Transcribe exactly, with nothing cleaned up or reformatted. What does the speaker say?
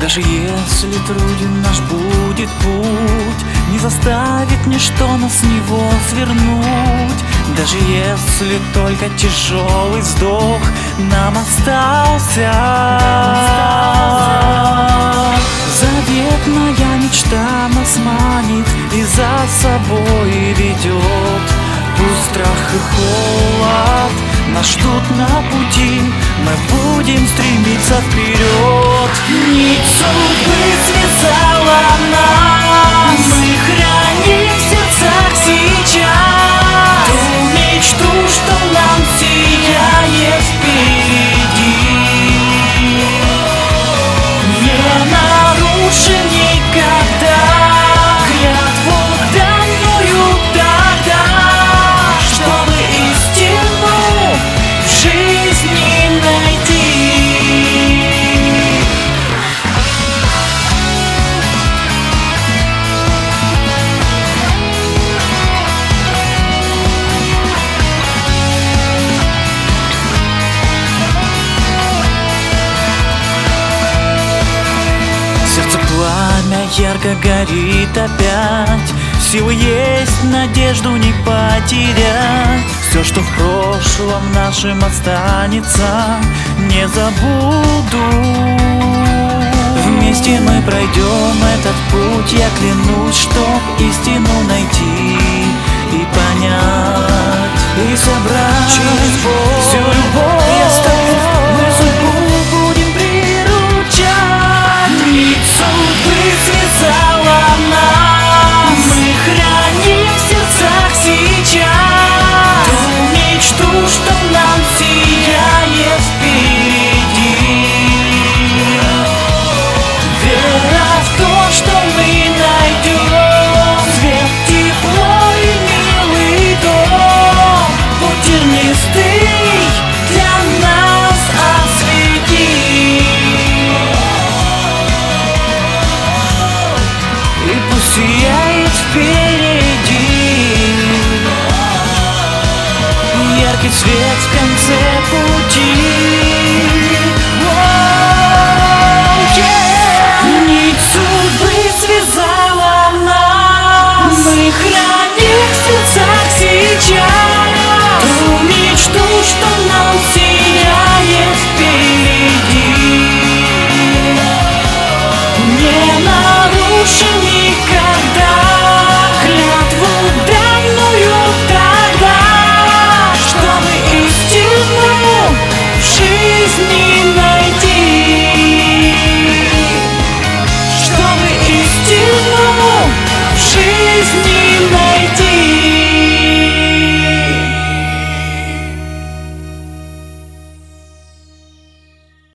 Даже если труден наш будет путь, не заставит ничто нас с него свернуть. Даже если только тяжелый вздох нам остался, заветная мечта нас манит и за собой ведет. Пусть страх и холод нас ждут на пути, мы будем стремиться вперед. Нить судьбы связала нас, мы храним в сердцах сейчас ту мечту, что нам сияет впереди. Не нарушим никогда клятву данную тогда, чтобы истину в жизни найти. Сердце пламя ярко горит опять, силы есть, надежду не потерять. Все, что в прошлом нашем останется, не забуду. Вместе мы пройдем этот путь, я клянусь, чтоб истину найти и понять, и собрать через боль всю любовь.